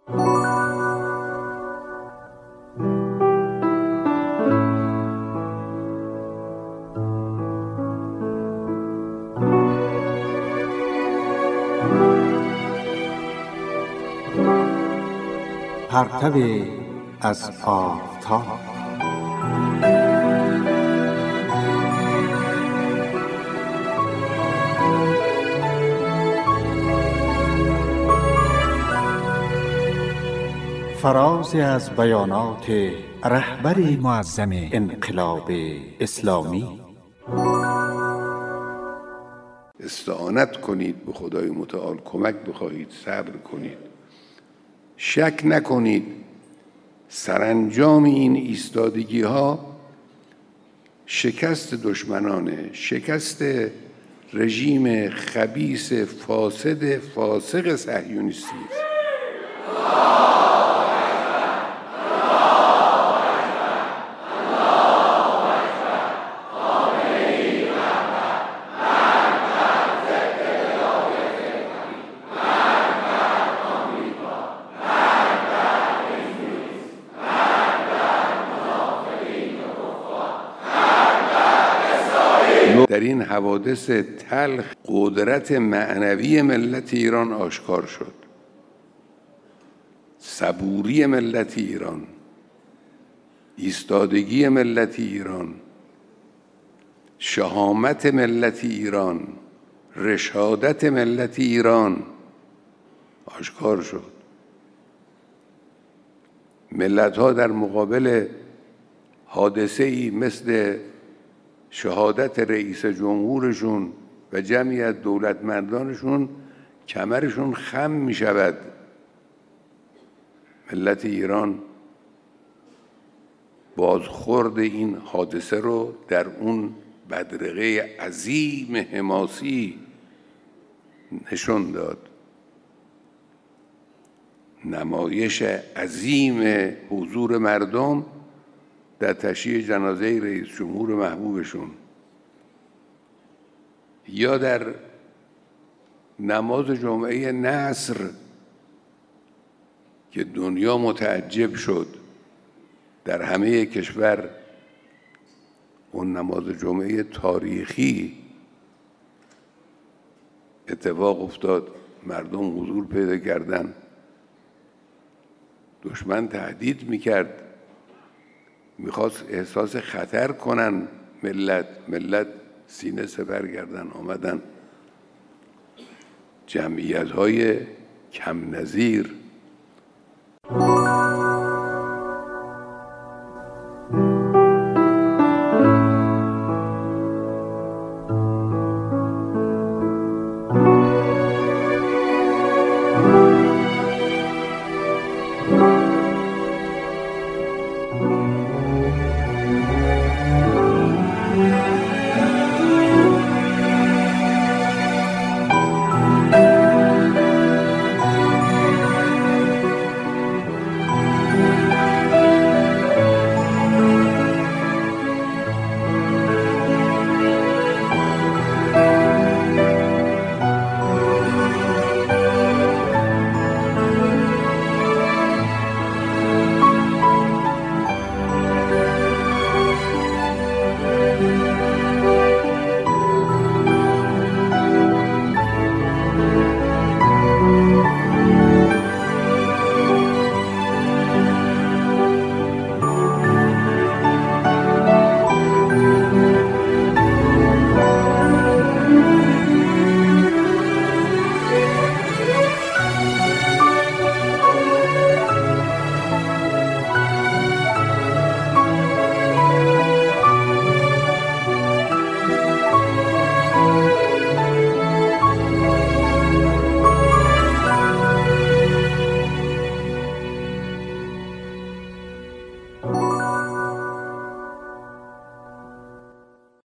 پرتو از آفتاب فرازی از بیانات رهبر معظم انقلاب اسلامی. استعانت کنید به خدای متعال، کمک بخواهید، صبر کنید، شک نکنید. سرانجام این ایستادگی ها شکست دشمنانه، شکست رژیم خبیث فاسد فاسق صهیونیستی است. در این حوادث تلخ قدرت معنوی ملت ایران آشکار شد، صبوری ملت ایران، ایستادگی ملت ایران، شهامت ملت ایران، رشادت ملت ایران آشکار شد. ملت ها در مقابل حادثه‌ای مثل شهادت رئیس جمهورشون و جمعی از دولتمندانشون کمرشون خم می شود. ملت ایران بازخورد این حادثه رو در اون بدرقه عظیم حماسی نشون داد. نمایش عظیم حضور مردم در تشییع جنازه رئیس جمهور محبوبشون، یا در نماز جمعه نصر که دنیا متعجب شد، در همه کشور اون نماز جمعه تاریخی اتفاق افتاد، مردم حضور پیدا کردن. دشمن تهدید میکرد، میخواست احساس خطر کنن ملت سینه سپر کردن، آمدن. جمعیت های کم نظیر